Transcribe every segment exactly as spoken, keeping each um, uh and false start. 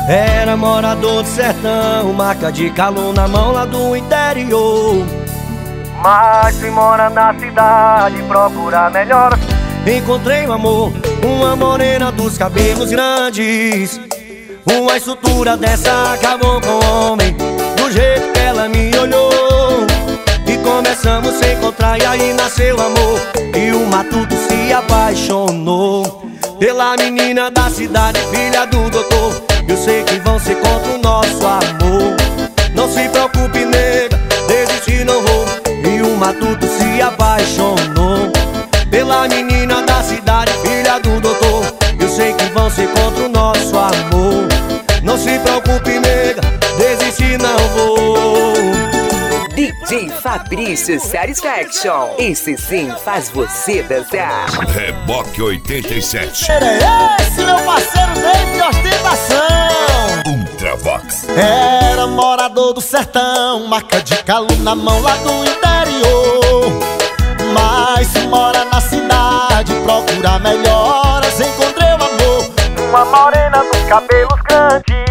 Era morador do sertão, marca de calor na mão lá do interior. Mas se mora na cidade, procura melhor. Encontrei o amor, uma morena dos cabelos grandes. Uma estrutura dessa acabou com o homem, do jeito que ela me olhou. E começamos a se encontrar e aí nasceu amor. E o matuto se apaixonou pela menina da cidade, filha do doutor. Eu sei que vão ser contra o nosso amor. Não se preocupe, nega, desistir não vou. E o matuto se apaixonou pela menina da cidade, filha do doutor. Eu sei que vão ser contra o nosso amor. Não se preocupe, nega, desistir não vou. D J Fabrício Satisfaction. Esse sim faz você dançar. Reboque oitenta e sete. Esse meu parceiro David de ostentação. Ultravox. Era morador do sertão, marca de calor na mão lá do interior. Mas se mora na cidade, procura melhoras. Encontrei o amor, uma morena dos cabelos grandes.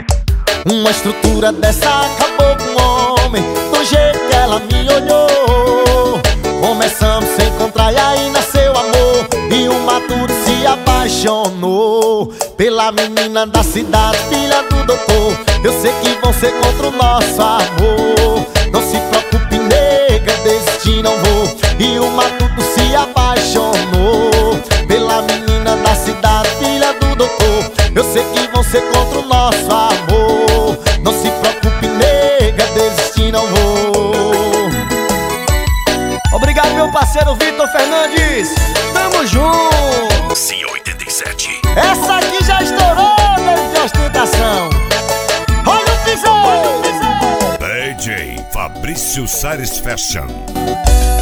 Uma estrutura dessa acabou com o homem, do jeito que ela me olhou. Começamos a se encontrar e aí nasceu amor. E o maturo se apaixonou pela menina da cidade, filha do doutor. Eu sei que vão ser contra o nosso amor. Não se preocupe, nega, desistir não vou. E o matuto se apaixonou pela menina da cidade, filha do doutor. Eu sei que vão ser contra o nosso amor. Não se preocupe, nega, desistir não vou. Obrigado, meu parceiro Vitor Fernandes. Tamo junto. C oitenta e sete. Essa aqui já estourou, David de ostentação. Olha o pisão. D J Fabrício Satisfaction.